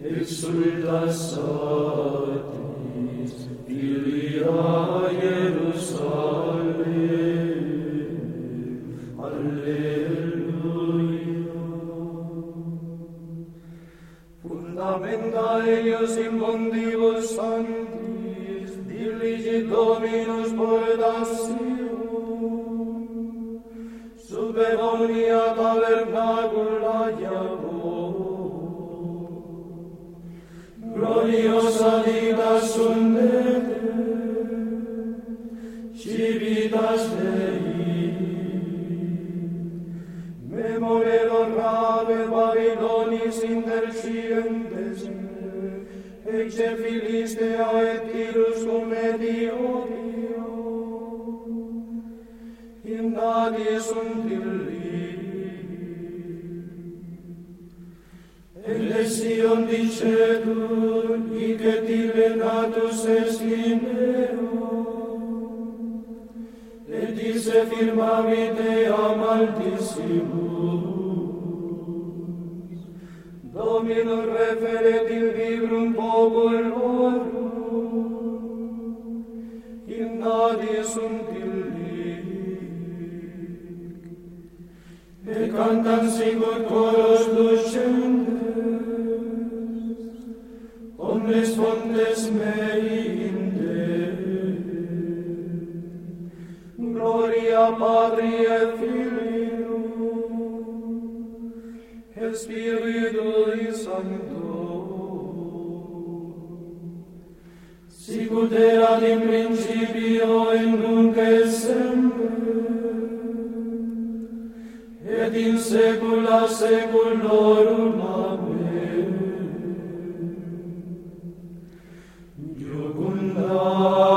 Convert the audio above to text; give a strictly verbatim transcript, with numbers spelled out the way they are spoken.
exsulta satis Filia Jerusalem. Alleluia. Fundamenta eius in mundibus sanctis, diligit Dominus portationum, super omnia tabernacula iabor. Gloriosa dita sunt ete, civitas Dei. Memorelor rave Babylonis intercientes me, ecce Filistea et Tyrus cum Etiopia, in nadie sunt illi. Elesion dicetur, hic et ille natus est Lineo, et isse firmavit eam altissimus. Dominus referet in librum populorum, in nadie sunt illi. Et cantant sicut coros ducentes, omnes fontes mei in Deo. Gloria Patri et Filio, et Spiritui Sancto, sicut erat in principio et nunc et semper, et in saecula saeculorum. Amen. Iucunda